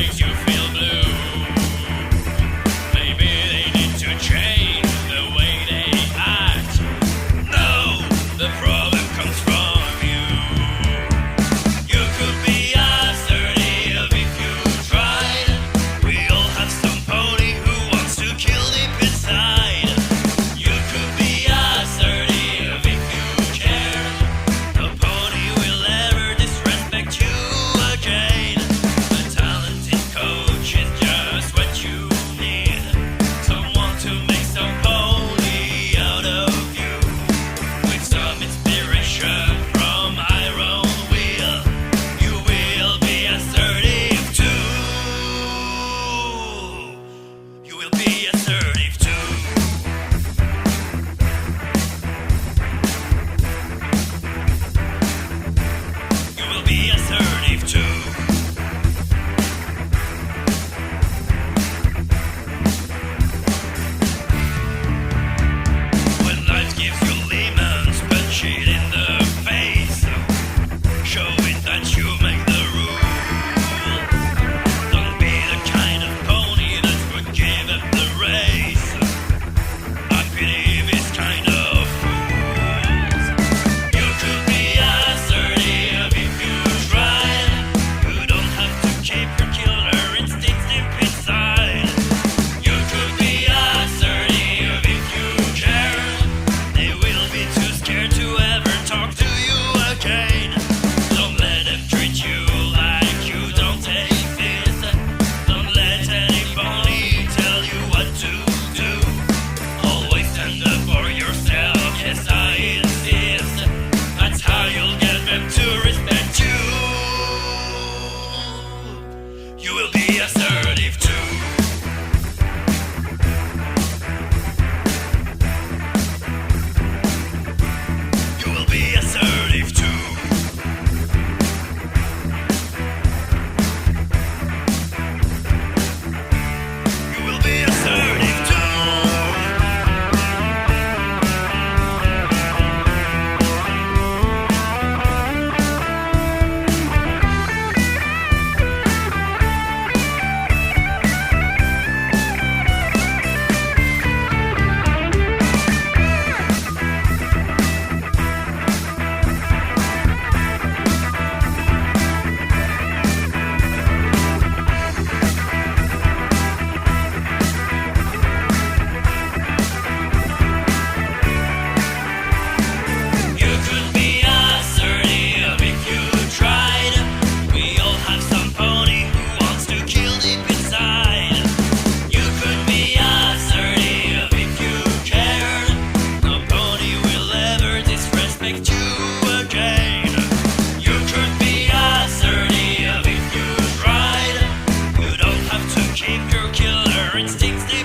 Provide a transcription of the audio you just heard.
makes you feel blue. Maybe they need to change the way they act. No, the problem comes from you. You could be assertive if you tried. We all have some pony who wants to kill deep inside. You could be assertive if you care. No pony will ever disrespect you again. A talented coach is just what you need. Someone to make some pony out of you. With some inspiration from Iron Wheel, you will be assertive too. You will be assertive too. You will be assertive too. When life gives you lemons, punch it in the face. Show it that you make the rule. Don't be the kind of pony that would give up the race. I pity this kind of fools. You could be assertive if you tried. You don't have to keep your killer instincts deep inside. You could be assertive if you care. They will be too scared to ever talk to you again. Don't let them treat you like you don't take this. Don't let any pony tell you what to do. Always stand up for yourself, yes I insist. That's how you'll get them to respect you. You will be assertive too. You will be assertive too. You will be assertive too. You could be assertive if you tried. We all have some pony who wants to kill deep inside. You could be assertive if you cared. No pony will ever disrespect you again. You could be assertive if you tried. You don't have to keep your killer instincts deep